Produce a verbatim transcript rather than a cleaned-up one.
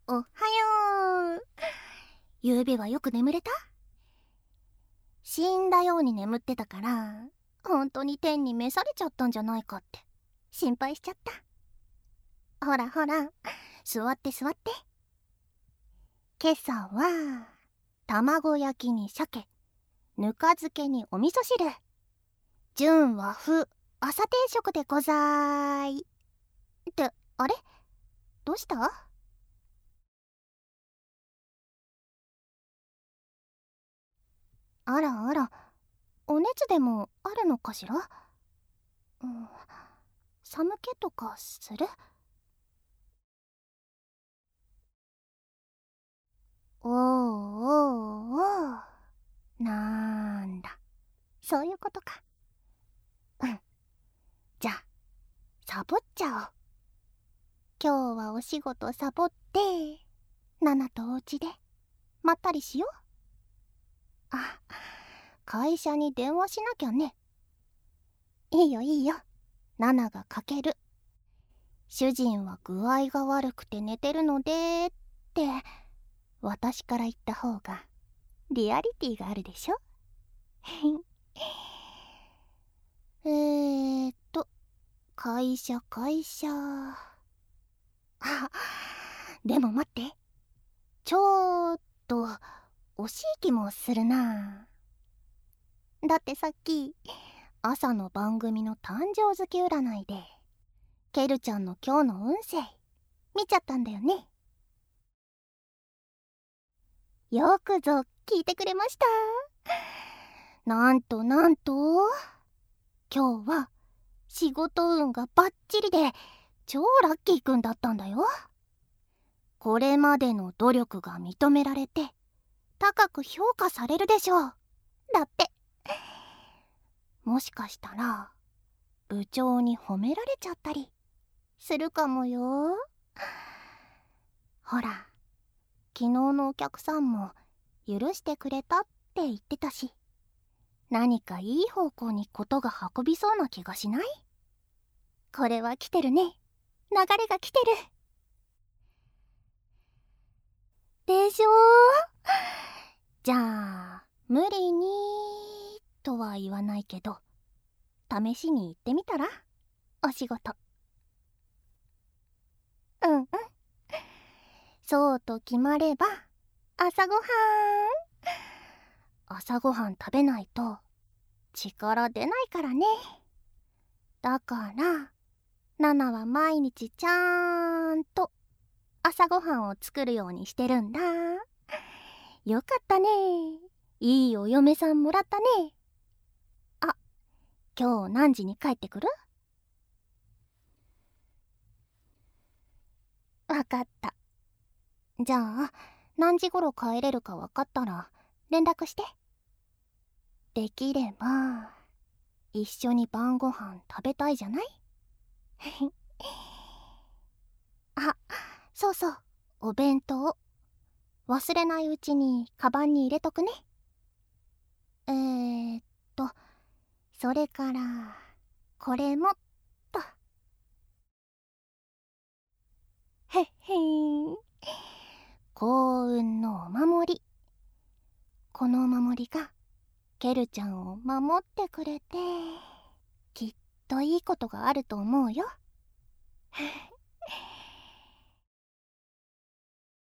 おはよう。ゆうべはよく眠れた？死んだように眠ってたから、本当に天に召されちゃったんじゃないかって心配しちゃった。ほらほら、座って座って。今朝は卵焼きに鮭、ぬか漬けにお味噌汁、純和風朝定食でござーい。って、あれ？どうした？あらあら、お熱でもあるのかしら？うん、寒気とかする？おーおーおー、なんだ、そういうことか。うん、じゃあサボっちゃおう。今日はお仕事サボってナナとお家でまったりしよう。あ、会社に電話しなきゃね。いいよいいよ、ナナがかける。主人は具合が悪くて寝てるのでって私から言った方がリアリティがあるでしょ。えーっと会社会社あ、でも待って、ちょっと惜しい気もするな。だってさっき朝の番組の誕生月占いでケルちゃんの今日の運勢見ちゃったんだよね。よくぞ聞いてくれました。なんとなんと今日は仕事運がバッチリで超ラッキーくんだったんだよ。これまでの努力が認められて高く評価されるでしょう。だって。もしかしたら部長に褒められちゃったりするかもよ。ほら、昨日のお客さんも許してくれたって言ってたし、何かいい方向にことが運びそうな気がしない？これは来てるね。流れが来てるでしょ。じゃあ無理にとは言わないけど試しに行ってみたら？お仕事。うんうん、そうと決まれば朝ごはん。朝ごはん食べないと力出ないからね。だからナナは毎日ちゃんと朝ごはんを作るようにしてるんだ。よかったね、いいお嫁さんもらったね。あ、今日何時に帰ってくる？わかった。じゃあ何時頃帰れるかわかったら連絡して。できれば一緒に晩ご飯食べたいじゃない？あ、そうそう、お弁当忘れないうちにカバンに入れとくね。えーっとそれからこれもっと。へっへーん、幸運のお守り。このお守りがケルちゃんを守ってくれてきっといいことがあると思うよ。